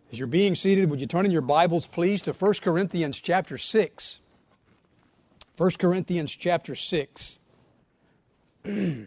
As you're being seated, would you turn in your Bibles, please, to 1 Corinthians chapter 6. 1 Corinthians chapter 6. This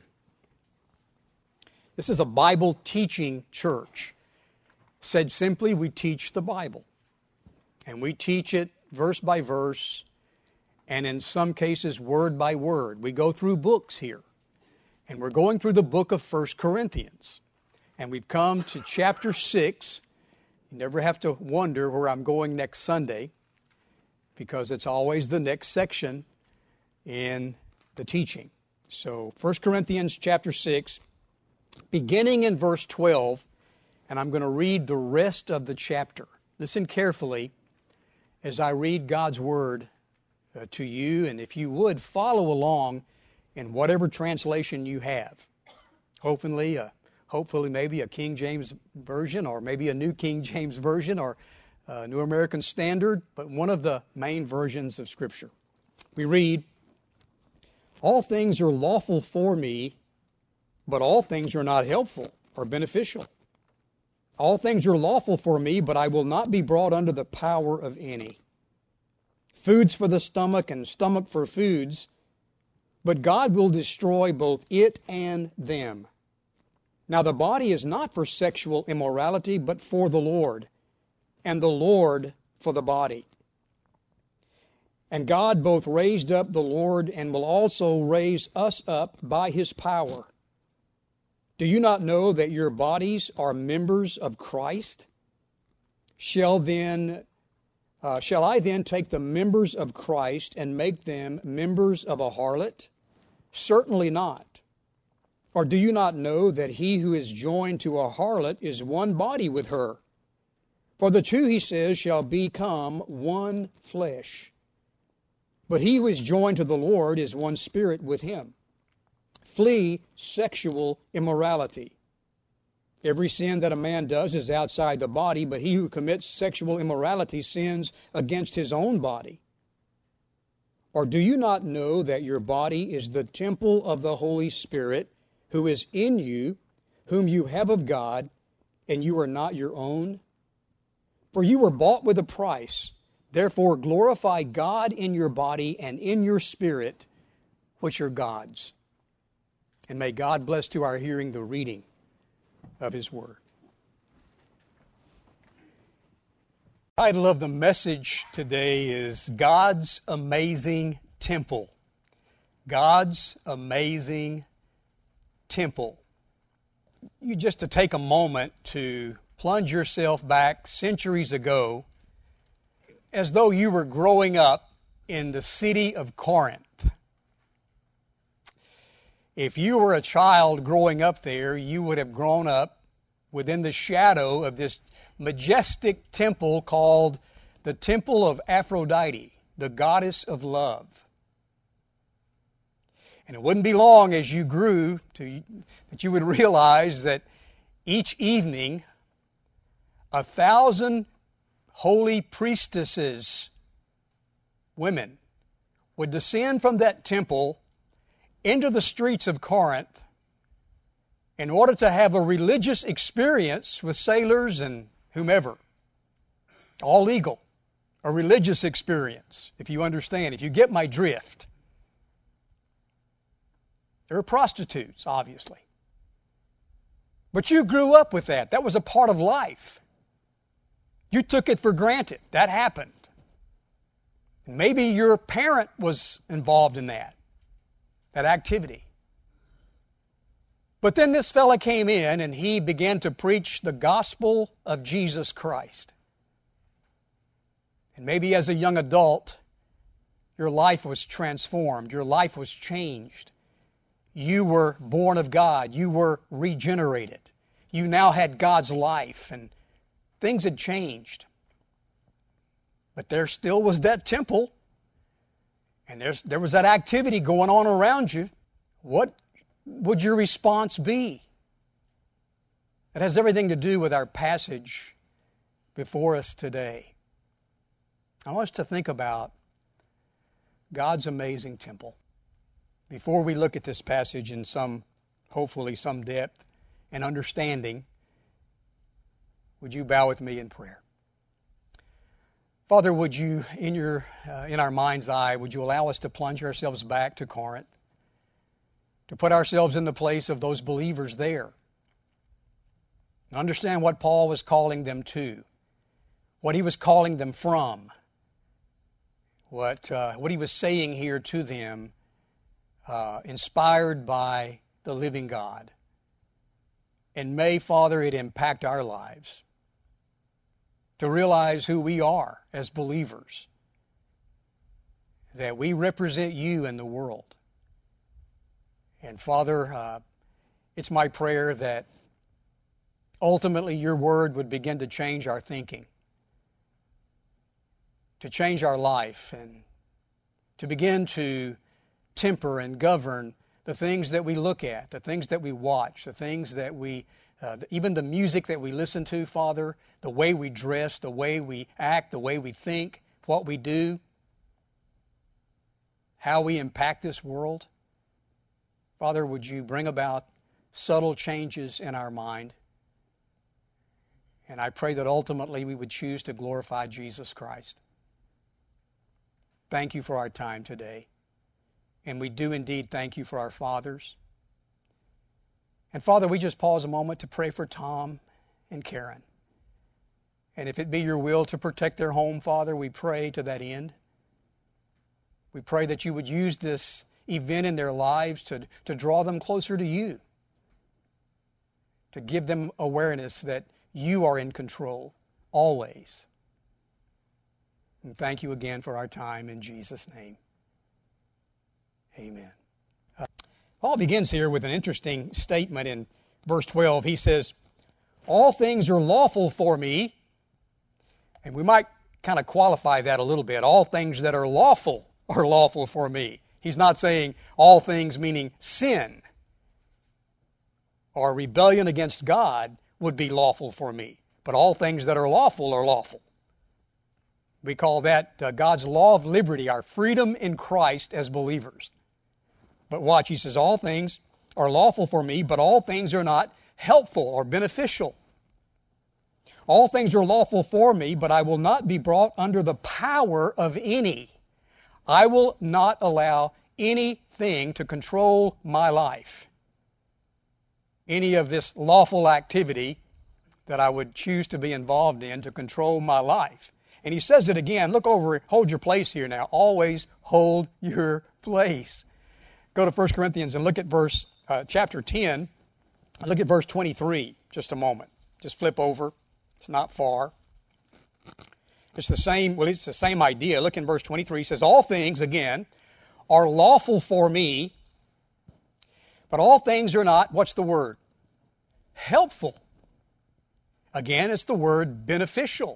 is a Bible teaching church. Said simply, we teach the Bible. And we teach it verse by verse, and in some cases word by word. We go through books here. And we're going through the book of 1 Corinthians. And we've come to chapter 6. You never have to wonder where I'm going next Sunday, because it's always the next section in the teaching. So 1 Corinthians chapter 6, beginning in verse 12, and I'm going to read the rest of the chapter. Listen carefully as I read God's Word to you, and if you would, follow along in whatever translation you have. Hopefully maybe a King James Version, or maybe a New King James Version, or New American Standard, but one of the main versions of Scripture. We read, "All things are lawful for me, but all things are not helpful or beneficial. All things are lawful for me, but I will not be brought under the power of any. Food's for the stomach, and stomach for foods, but God will destroy both it and them. Now the body is not for sexual immorality, but for the Lord, and the Lord for the body. And God both raised up the Lord and will also raise us up by His power. Do you not know that your bodies are members of Christ? Shall I then take the members of Christ and make them members of a harlot? Certainly not. Or do you not know that he who is joined to a harlot is one body with her? For the two, he says, shall become one flesh. But he who is joined to the Lord is one spirit with him. Flee sexual immorality. Every sin that a man does is outside the body, but he who commits sexual immorality sins against his own body. Or do you not know that your body is the temple of the Holy Spirit, who is in you, whom you have of God, and you are not your own? For you were bought with a price. Therefore glorify God in your body and in your spirit, which are God's." And may God bless to our hearing the reading of His Word. The title of the message today is God's Amazing Temple. God's Amazing Temple. You just to take a moment to plunge yourself back centuries ago, as though you were growing up in the city of Corinth. If you were a child growing up there, you would have grown up within the shadow of this majestic temple called the Temple of Aphrodite, the goddess of love. And it wouldn't be long as you grew that you would realize that each evening 1,000 holy priestesses, women, would descend from that temple into the streets of Corinth in order to have a religious experience with sailors and whomever. All legal. A religious experience, if you understand, if you get my drift. There were prostitutes, obviously. But you grew up with that. That was a part of life. You took it for granted. That happened. And maybe your parent was involved in that activity. But then this fella came in and he began to preach the gospel of Jesus Christ. And maybe as a young adult, your life was transformed. Your life was changed. You were born of God. You were regenerated. You now had God's life, and things had changed. But there still was that temple, and there was that activity going on around you. What would your response be? It has everything to do with our passage before us today. I want us to think about God's amazing temple. Before we look at this passage in hopefully some depth and understanding, would you bow with me in prayer? Father, would you, in our mind's eye, would you allow us to plunge ourselves back to Corinth, to put ourselves in the place of those believers there, and understand what Paul was calling them to, what he was calling them from, what he was saying here to them, inspired by the living God. And may, Father, it impact our lives to realize who we are as believers, that we represent you in the world. And Father, it's my prayer that ultimately your word would begin to change our thinking, to change our life, and to begin to temper and govern the things that we look at, the things that we watch, the things that we, even the music that we listen to, Father, the way we dress, the way we act, the way we think, what we do, how we impact this world. Father, would you bring about subtle changes in our mind? And I pray that ultimately we would choose to glorify Jesus Christ. Thank you for our time today. And we do indeed thank you for our fathers. And Father, we just pause a moment to pray for Tom and Karen. And if it be your will to protect their home, Father, we pray to that end. We pray that you would use this event in their lives to draw them closer to you, to give them awareness that you are in control always. And thank you again for our time in Jesus' name. Amen. Paul begins here with an interesting statement in verse 12. He says, all things are lawful for me. And we might kind of qualify that a little bit. All things that are lawful for me. He's not saying all things meaning sin or rebellion against God would be lawful for me. But all things that are lawful are lawful. We call that God's law of liberty, our freedom in Christ as believers. But watch, he says, all things are lawful for me, but all things are not helpful or beneficial. All things are lawful for me, but I will not be brought under the power of any. I will not allow anything to control my life. Any of this lawful activity that I would choose to be involved in to control my life. And he says it again. Look over, hold your place here now. Always hold your place. Go to 1 Corinthians and look at chapter 10. Look at verse 23, just a moment. Just flip over. It's not far. It's the same idea. Look in verse 23. It says, all things, again, are lawful for me, but all things are not, what's the word? Helpful. Again, it's the word beneficial.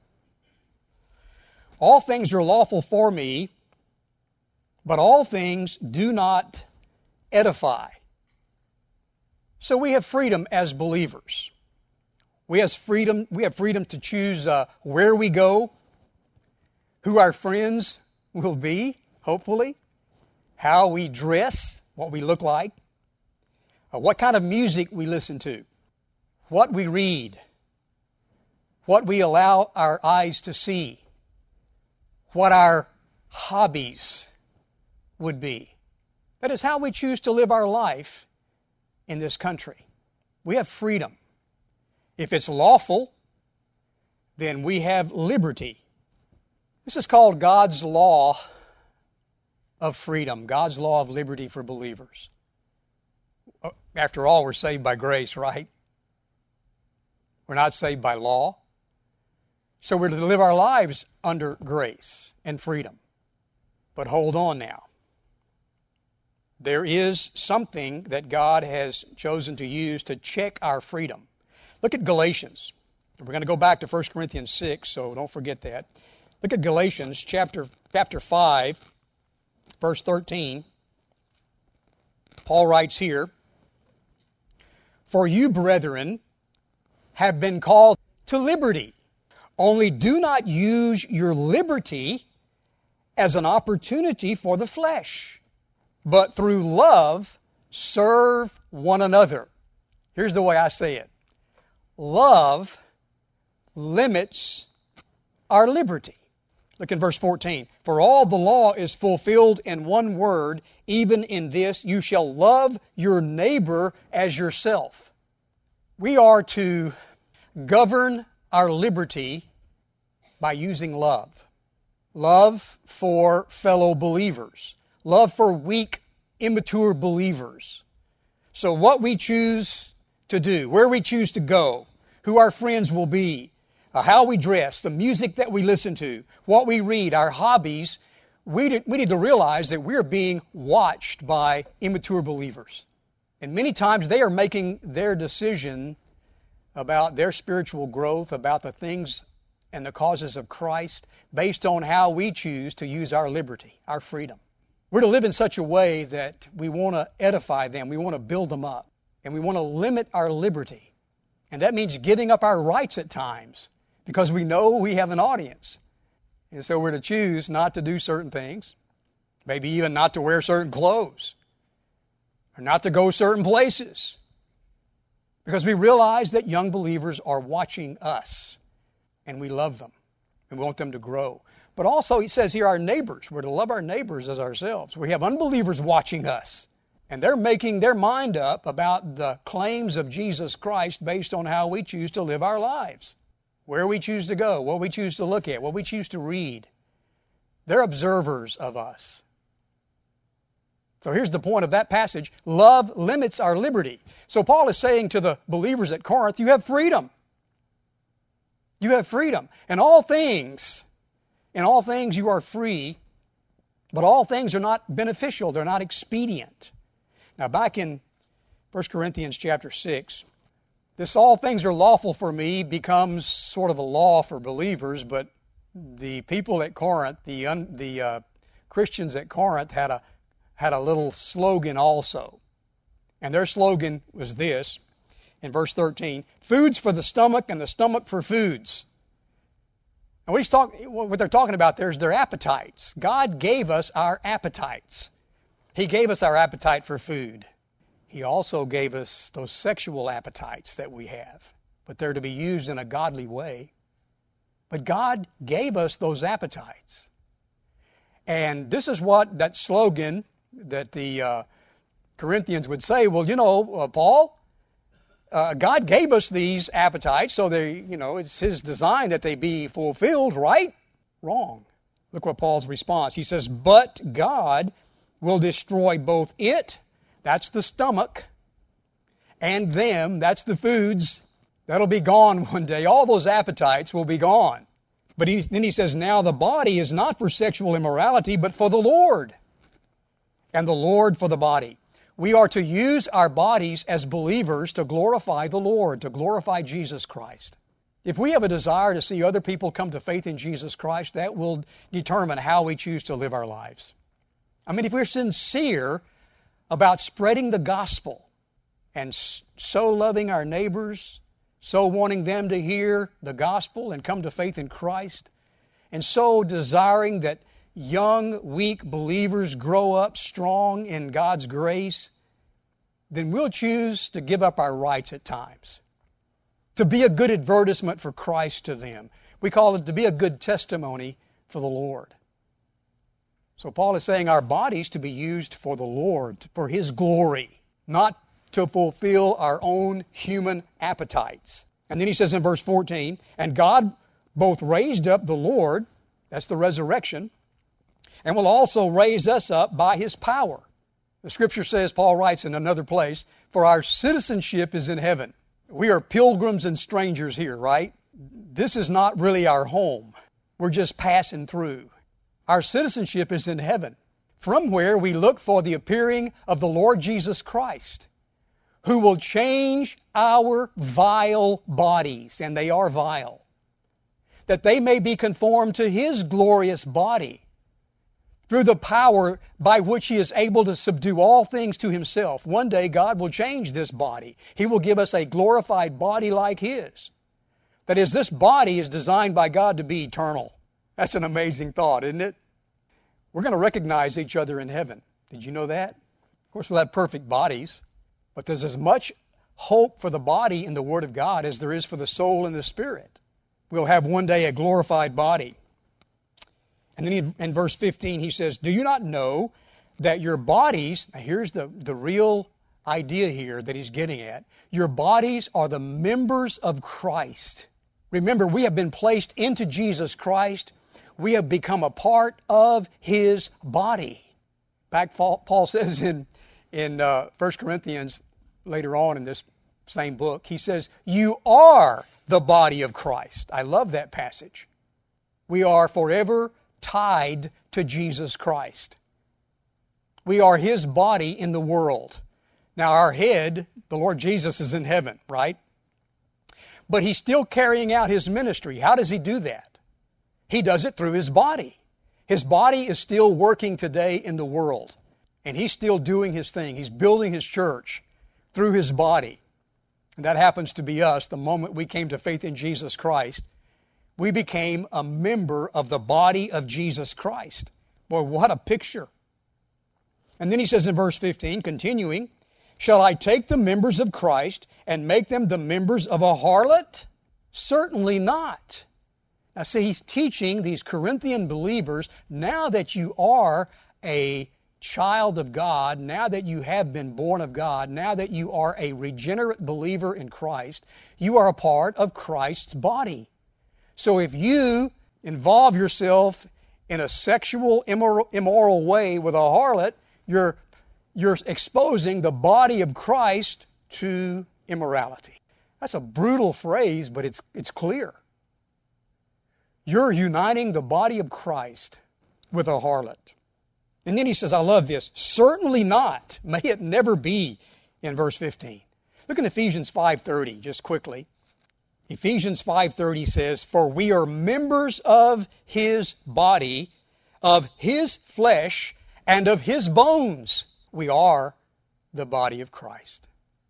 All things are lawful for me, but all things do not edify. So we have freedom as believers. We have freedom to choose where we go, who our friends will be, hopefully, how we dress, what we look like, what kind of music we listen to, what we read, what we allow our eyes to see, what our hobbies would be. That is how we choose to live our life in this country. We have freedom. If it's lawful, then we have liberty. This is called God's law of freedom, God's law of liberty for believers. After all, we're saved by grace, right? We're not saved by law. So we're to live our lives under grace and freedom. But hold on now. There is something that God has chosen to use to check our freedom. Look at Galatians. We're going to go back to 1 Corinthians 6, so don't forget that. Look at Galatians chapter 5, verse 13. Paul writes here, for you, brethren, have been called to liberty. Only do not use your liberty as an opportunity for the flesh, but through love serve one another. Here's the way I say it. Love limits our liberty. Look in verse 14. For all the law is fulfilled in one word, even in this, you shall love your neighbor as yourself. We are to govern our liberty by using love. Love for fellow believers. Love for weak, immature believers. So what we choose to do, where we choose to go, who our friends will be, how we dress, the music that we listen to, what we read, our hobbies, we need to realize that we're being watched by immature believers. And many times they are making their decision about their spiritual growth, about the things and the causes of Christ, based on how we choose to use our liberty, our freedom. We're to live in such a way that we want to edify them, we want to build them up, and we want to limit our liberty. And that means giving up our rights at times, because we know we have an audience. And so we're to choose not to do certain things, maybe even not to wear certain clothes, or not to go certain places, because we realize that young believers are watching us, and we love them, and we want them to grow. But also, he says here, our neighbors. We're to love our neighbors as ourselves. We have unbelievers watching us, and they're making their mind up about the claims of Jesus Christ based on how we choose to live our lives, where we choose to go, what we choose to look at, what we choose to read. They're observers of us. So here's the point of that passage. Love limits our liberty. So Paul is saying to the believers at Corinth, you have freedom. You have freedom. In all things you are free, but all things are not beneficial. They're not expedient. Now back in 1 Corinthians chapter 6, this all things are lawful for me becomes sort of a law for believers, but the people at Corinth, the Christians at Corinth had a little slogan also. And their slogan was this, in verse 13, foods for the stomach and the stomach for foods. And what they're talking about there is their appetites. God gave us our appetites. He gave us our appetite for food. He also gave us those sexual appetites that we have, but they're to be used in a godly way. But God gave us those appetites. And this is what that slogan that the Corinthians would say, well, Paul, God gave us these appetites, so it's His design that they be fulfilled, right? Wrong. Look what Paul's response. He says, but God will destroy both it, that's the stomach, and them, that's the foods. That'll be gone one day. All those appetites will be gone. But then he says, now the body is not for sexual immorality, but for the Lord, and the Lord for the body. We are to use our bodies as believers to glorify the Lord, to glorify Jesus Christ. If we have a desire to see other people come to faith in Jesus Christ, that will determine how we choose to live our lives. I mean, if we're sincere about spreading the gospel and so loving our neighbors, so wanting them to hear the gospel and come to faith in Christ, and so desiring that young, weak believers grow up strong in God's grace, then we'll choose to give up our rights at times, to be a good advertisement for Christ to them. We call it to be a good testimony for the Lord. So Paul is saying our bodies to be used for the Lord, for His glory, not to fulfill our own human appetites. And then he says in verse 14, and God both raised up the Lord, that's the resurrection, and will also raise us up by His power. The Scripture says, Paul writes in another place, for our citizenship is in heaven. We are pilgrims and strangers here, right? This is not really our home. We're just passing through. Our citizenship is in heaven, from where we look for the appearing of the Lord Jesus Christ, who will change our vile bodies, and they are vile, that they may be conformed to His glorious body, through the power by which He is able to subdue all things to Himself. One day God will change this body. He will give us a glorified body like His. That is, this body is designed by God to be eternal. That's an amazing thought, isn't it? We're going to recognize each other in heaven. Did you know that? Of course, we'll have perfect bodies, but there's as much hope for the body in the Word of God as there is for the soul and the spirit. We'll have one day a glorified body. And then in verse 15 he says, do you not know that your bodies, now here's the real idea here that he's getting at, your bodies are the members of Christ. Remember, we have been placed into Jesus Christ. We have become a part of His body. In fact, Paul says in 1 Corinthians, later on in this same book, he says, you are the body of Christ. I love that passage. We are forever tied to Jesus Christ. We are His body in the world. Now our head, the Lord Jesus, is in heaven, right? But He's still carrying out His ministry. How does He do that? He does it through His body. His body is still working today in the world. And He's still doing His thing. He's building His church through His body. And that happens to be us. The moment we came to faith in Jesus Christ, we became a member of the body of Jesus Christ. Boy, what a picture. And then he says in verse 15, continuing, shall I take the members of Christ and make them the members of a harlot? Certainly not. Now see, he's teaching these Corinthian believers, now that you are a child of God, now that you have been born of God, now that you are a regenerate believer in Christ, you are a part of Christ's body. So if you involve yourself in a sexual immoral way with a harlot, you're exposing the body of Christ to immorality. That's a brutal phrase, but it's clear. You're uniting the body of Christ with a harlot. And then he says, I love this, certainly not, may it never be, in verse 15. Look in Ephesians 5:30, just quickly. Ephesians 5:30 says, for we are members of His body, of His flesh, and of His bones. We are the body of Christ.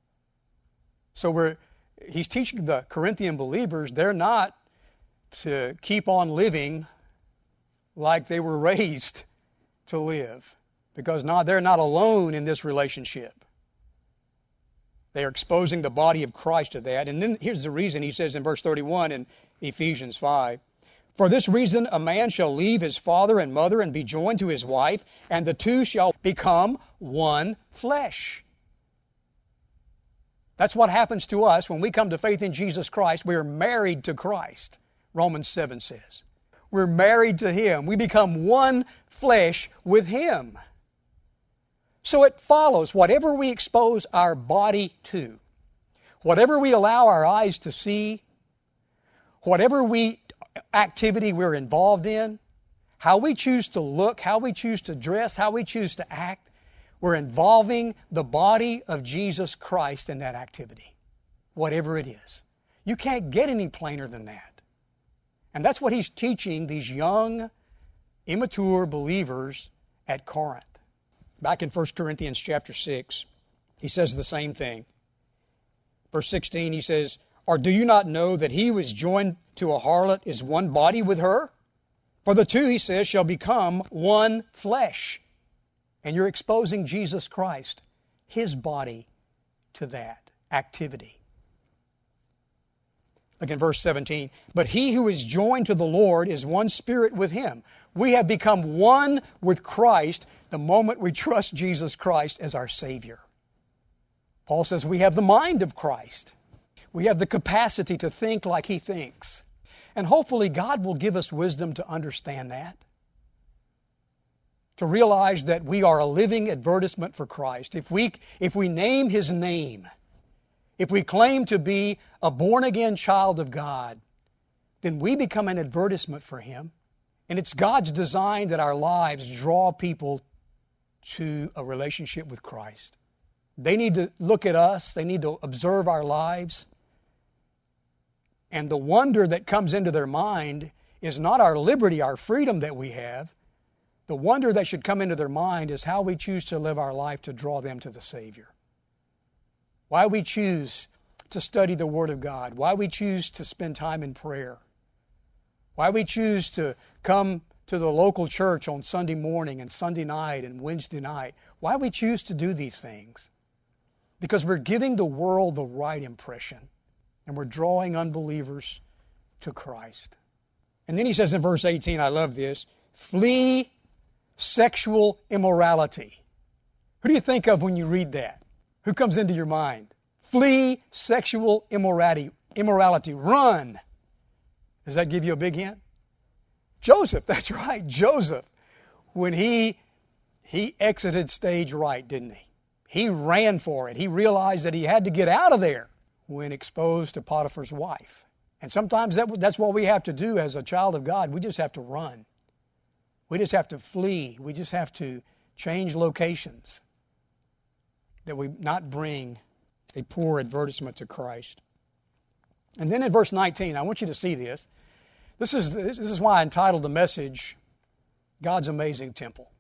So he's teaching the Corinthian believers, they're not to keep on living like they were raised to live. Because they're not alone in this relationship. They are exposing the body of Christ to that. And then here's the reason he says in verse 31 in Ephesians 5, for this reason a man shall leave his father and mother and be joined to his wife, and the two shall become one flesh. That's what happens to us when we come to faith in Jesus Christ. We are married to Christ, Romans 7 says. We're married to Him. We become one flesh with Him. So it follows, whatever we expose our body to, whatever we allow our eyes to see, whatever activity we're involved in, how we choose to look, how we choose to dress, how we choose to act, we're involving the body of Jesus Christ in that activity, whatever it is. You can't get any plainer than that. And that's what he's teaching these young, immature believers at Corinth. Back in 1 Corinthians chapter 6, he says the same thing. Verse 16, he says, or do you not know that he who is joined to a harlot is one body with her? For the two, he says, shall become one flesh. And you're exposing Jesus Christ, His body, to that activity. Look in verse 17. But he who is joined to the Lord is one spirit with Him. We have become one with Christ the moment we trust Jesus Christ as our Savior. Paul says we have the mind of Christ. We have the capacity to think like He thinks. And hopefully God will give us wisdom to understand that. To realize that we are a living advertisement for Christ. If we name His name, if we claim to be a born-again child of God, then we become an advertisement for Him. And it's God's design that our lives draw people to a relationship with Christ. They need to look at us. They need to observe our lives. And the wonder that comes into their mind is not our liberty, our freedom that we have. The wonder that should come into their mind is how we choose to live our life to draw them to the Savior. Why we choose to study the Word of God. Why we choose to spend time in prayer. Why we choose to come to the local church on Sunday morning and Sunday night and Wednesday night. Why we choose to do these things. Because we're giving the world the right impression. And we're drawing unbelievers to Christ. And then he says in verse 18, I love this, Flee sexual immorality. Who do you think of when you read that? Who comes into your mind? Flee sexual immorality. Run. Does that give you a big hint? Joseph, that's right, Joseph. When he exited stage right, didn't he? He ran for it. He realized that he had to get out of there when exposed to Potiphar's wife. And sometimes that's what we have to do as a child of God. We just have to run. We just have to flee. We just have to change locations, that we not bring a poor advertisement to Christ. And then in verse 19, I want you to see this. This is why I entitled the message, God's Amazing Temple.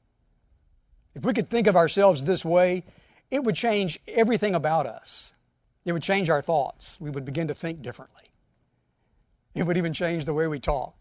If we could think of ourselves this way, it would change everything about us. It would change our thoughts. We would begin to think differently. It would even change the way we talk,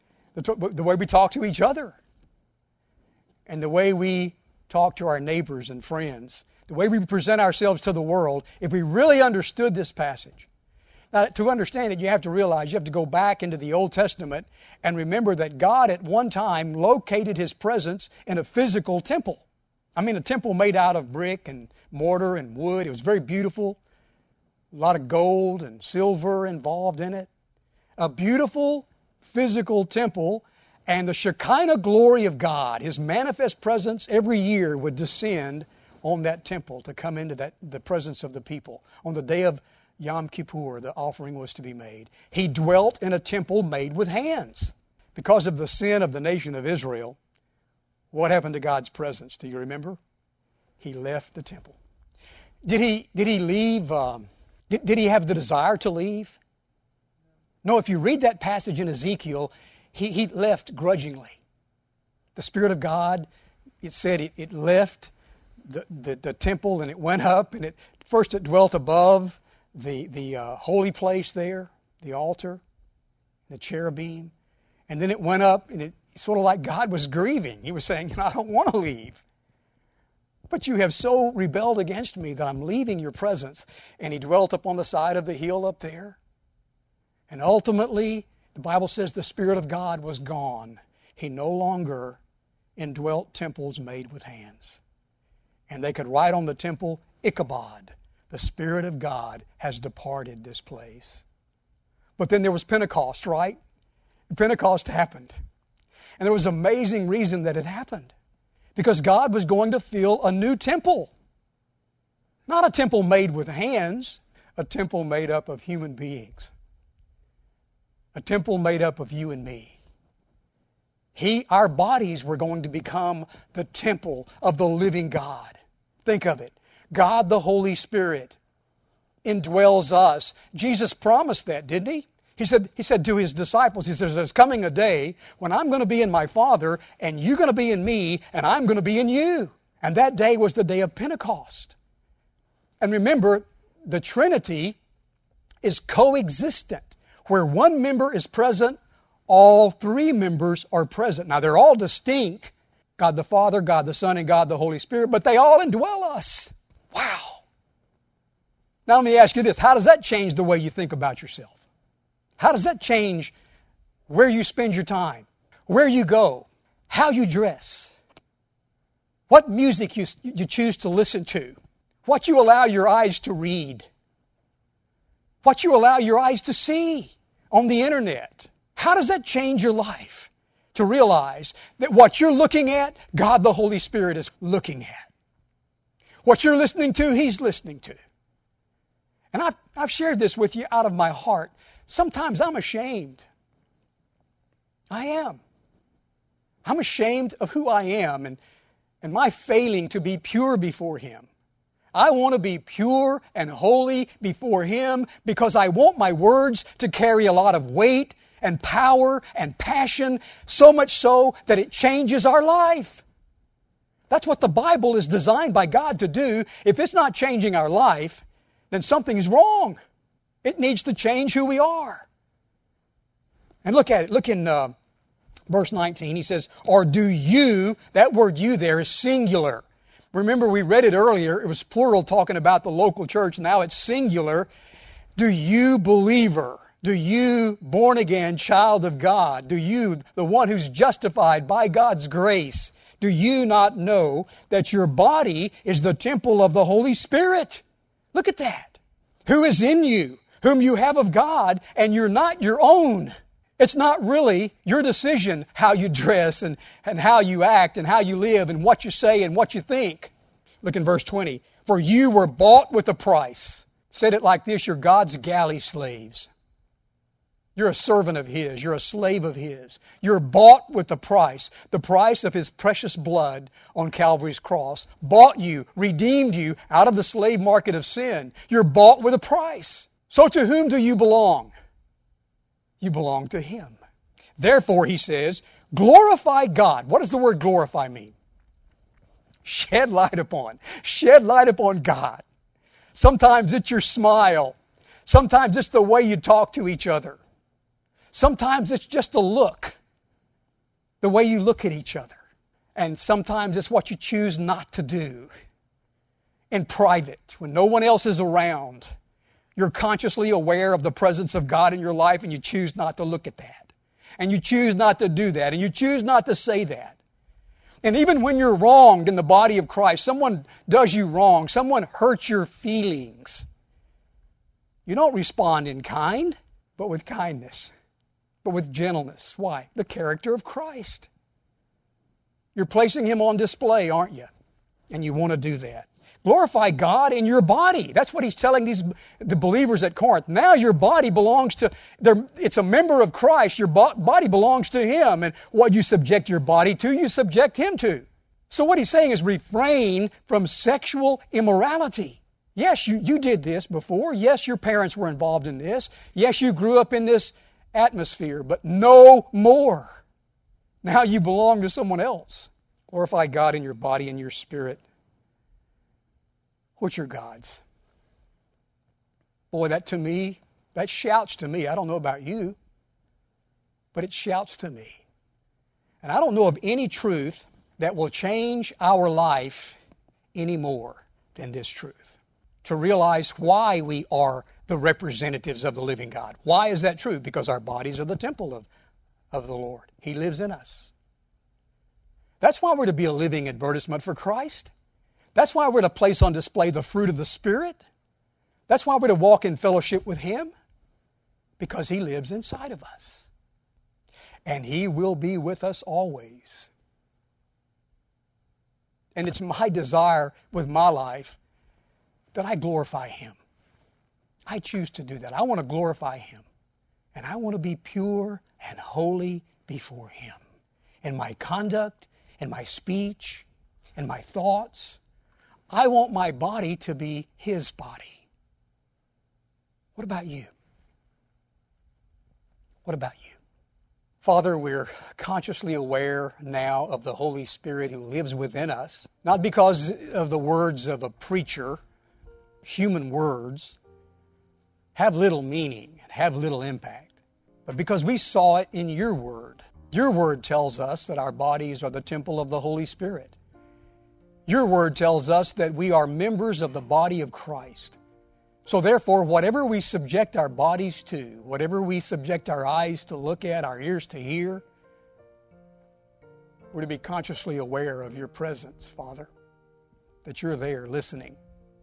the way we talk to each other, and the way we talk to our neighbors and friends, the way we present ourselves to the world. If we really understood this passage. Now, to understand it, you have to realize you have to go back into the Old Testament and remember that God at one time located His presence in a physical temple. I mean, a temple made out of brick and mortar and wood. It was very beautiful. A lot of gold and silver involved in it. A beautiful physical temple, and the Shekinah glory of God, His manifest presence every year would descend on that temple to come into the presence of the people. On the day of Yom Kippur, the offering was to be made. He dwelt in a temple made with hands. Because of the sin of the nation of Israel, what happened to God's presence? Do you remember? He left the temple. Did he leave? Did he have the desire to leave? No, if you read that passage in Ezekiel, he left grudgingly. The Spirit of God, it said it left the temple and it went up, and first it dwelt above the holy place there, the altar, the cherubim, and then it went up, and it's sort of like God was grieving. He was saying, I don't want to leave. But you have so rebelled against me that I'm leaving your presence. And He dwelt up on the side of the hill up there. And ultimately, the Bible says the Spirit of God was gone. He no longer indwelt temples made with hands. And they could write on the temple, Ichabod, the Spirit of God has departed this place. But then there was Pentecost, right? Pentecost happened. And there was an amazing reason that it happened. Because God was going to fill a new temple. Not a temple made with hands, a temple made up of human beings. A temple made up of you and me. Our bodies were going to become the temple of the living God. Think of it. God the Holy Spirit indwells us. Jesus promised that, didn't He? He said to His disciples, He says, there's coming a day when I'm going to be in my Father, and you're going to be in me, and I'm going to be in you. And that day was the day of Pentecost. And remember, the Trinity is coexistent. Where one member is present, all three members are present. Now, they're all distinct, God the Father, God the Son, and God the Holy Spirit, but they all indwell us. Wow. Now, let me ask you this. How does that change the way you think about yourself? How does that change where you spend your time, where you go, how you dress, what music you choose to listen to, what you allow your eyes to read, what you allow your eyes to see on the internet? How does that change your life to realize that what you're looking at, God the Holy Spirit is looking at? What you're listening to, He's listening to. And I've shared this with you out of my heart. Sometimes I'm ashamed. I am. I'm ashamed of who I am and my failing to be pure before Him. I want to be pure and holy before Him because I want my words to carry a lot of weight and power and passion, so much so that it changes our life. That's what the Bible is designed by God to do. If it's not changing our life, then something is wrong. It needs to change who we are. And look at it. Look in verse 19. He says, or do you, that word you there is singular. Remember, we read it earlier. It was plural talking about the local church. Now it's singular. Do you, believer, Do you, born again child of God, do you, the one who's justified by God's grace, do you not know that your body is the temple of the Holy Spirit? Look at that. Who is in you, whom you have of God, and you're not your own. It's not really your decision how you dress and how you act and how you live and what you say and what you think. Look in verse 20. For you were bought with a price. Said it like this, you're God's galley slaves. You're a servant of His. You're a slave of His. You're bought with the price of His precious blood on Calvary's cross. Bought you, redeemed you out of the slave market of sin. You're bought with a price. So to whom do you belong? You belong to Him. Therefore, he says, glorify God. What does the word glorify mean? Shed light upon. Shed light upon God. Sometimes it's your smile. Sometimes it's the way you talk to each other. Sometimes it's just a look, the way you look at each other. And sometimes it's what you choose not to do. In private, when no one else is around, you're consciously aware of the presence of God in your life and you choose not to look at that. And you choose not to do that. And you choose not to say that. And even when you're wronged in the body of Christ, someone does you wrong, someone hurts your feelings, you don't respond in kind, but with kindness. But with gentleness. Why? The character of Christ. You're placing Him on display, aren't you? And you want to do that. Glorify God in your body. That's what he's telling the believers at Corinth. Now your body belongs to, it's a member of Christ. Your body belongs to Him. And what you subject your body to, you subject Him to. So what he's saying is refrain from sexual immorality. Yes, you did this before. Yes, your parents were involved in this. Yes, you grew up in this atmosphere, but no more. Now you belong to someone else. Glorify God in your body and your spirit, which are God's. Boy, that shouts to me. I don't know about you, but it shouts to me. And I don't know of any truth that will change our life any more than this truth. To realize why we are the representatives of the living God. Why is that true? Because our bodies are the temple of the Lord. He lives in us. That's why we're to be a living advertisement for Christ. That's why we're to place on display the fruit of the Spirit. That's why we're to walk in fellowship with Him. Because He lives inside of us. And He will be with us always. And it's my desire with my life that I glorify Him. I choose to do that. I want to glorify Him. And I want to be pure and holy before Him. In my conduct, in my speech, in my thoughts. I want my body to be His body. What about you? What about you? Father, we're consciously aware now of the Holy Spirit who lives within us, not because of the words of a preacher. Human words have little meaning and have little impact, but because we saw it in your word. Your word tells us that our bodies are the temple of the Holy Spirit. Your word tells us that we are members of the body of Christ. So therefore, whatever we subject our bodies to, whatever we subject our eyes to look at, our ears to hear, we're to be consciously aware of your presence, Father, that you're there listening.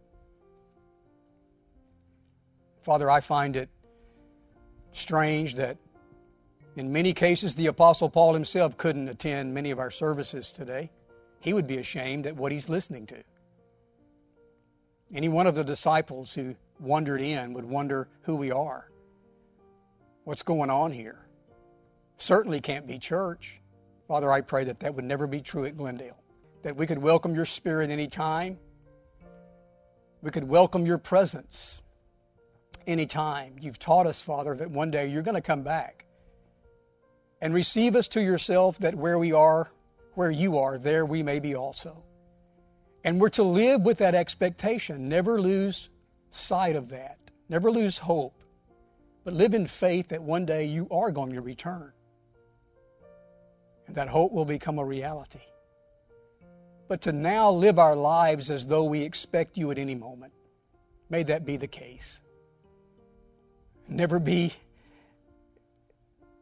Father, I find it strange that in many cases the Apostle Paul himself couldn't attend many of our services today. He would be ashamed at what he's listening to. Any one of the disciples who wandered in would wonder who we are. What's going on here? Certainly can't be church. Father, I pray that would never be true at Glendale. That we could welcome your Spirit any time. We could welcome your presence anytime. You've taught us, Father, that one day you're going to come back and receive us to yourself, that where we are, where you are, there we may be also. And we're to live with that expectation. Never lose sight of that. Never lose hope. But live in faith that one day you are going to return. And that hope will become a reality. But to now live our lives as though we expect you at any moment. May that be the case. Never be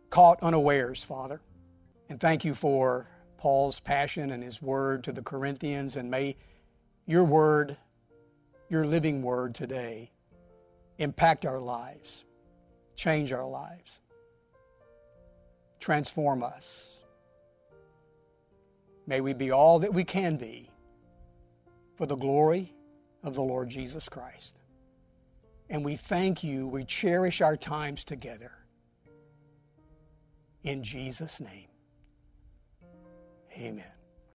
caught unawares, Father. And thank you for Paul's passion and his word to the Corinthians. And may your word, your living word today, impact our lives, change our lives, transform us. May we be all that we can be for the glory of the Lord Jesus Christ. And we thank you. We cherish our times together. In Jesus' name, amen.